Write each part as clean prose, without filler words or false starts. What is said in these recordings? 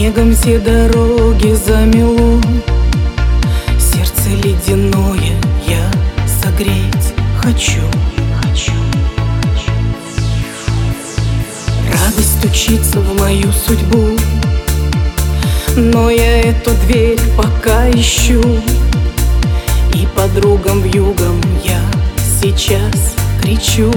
Снегом все дороги замело, сердце ледяное я согреть хочу. Радость стучится в мою судьбу, но я эту дверь пока ищу. И подругам вьюгам я сейчас кричу.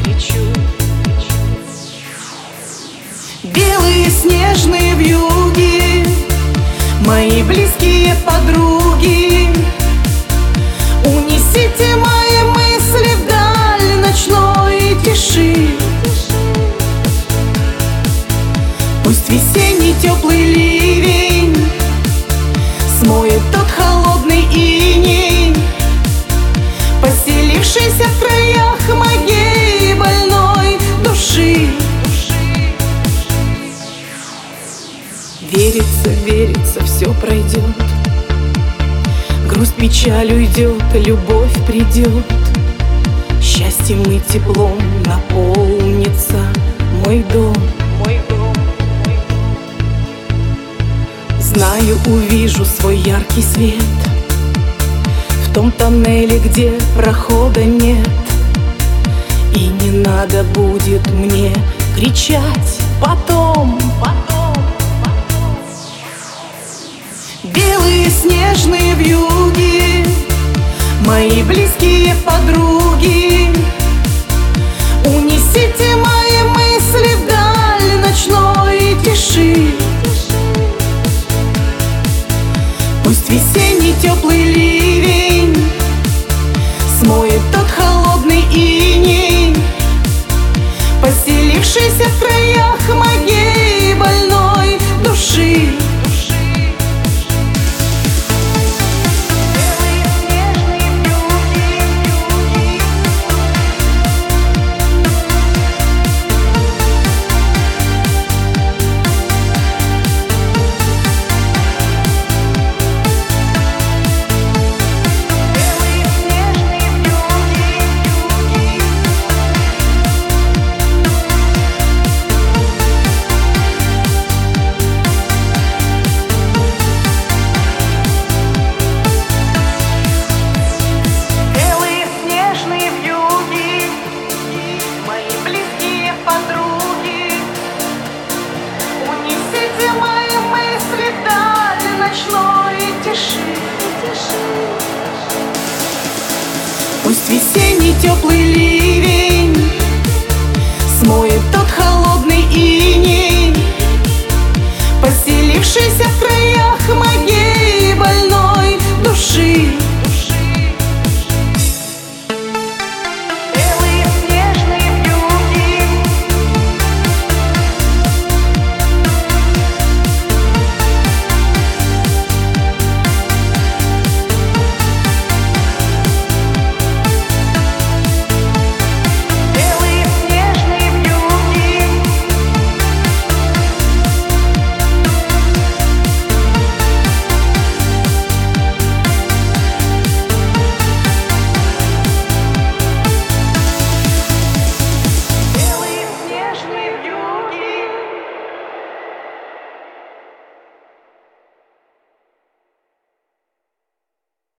Белые снежные вьюги, мои близкие подруги, унесите мои мысли вдаль ночной тиши. Пусть весенний теплый ливень смоет тот холодный иней, поселившийся в краях моей больной души. Верится, верится, все пройдет, грусть, печаль уйдет, любовь придет, счастьем и теплом наполнится мой дом. Знаю, увижу свой яркий свет в том тоннеле, где прохода нет, и не надо будет мне кричать потом. Белые снежные вьюги, мои близкие подруги, унесите мои мысли вдаль ночной тиши. Пусть весенний теплый ливень смоет тот холодный иней, поселившийся в краях моей больной души. Пусть весенний теплый ливень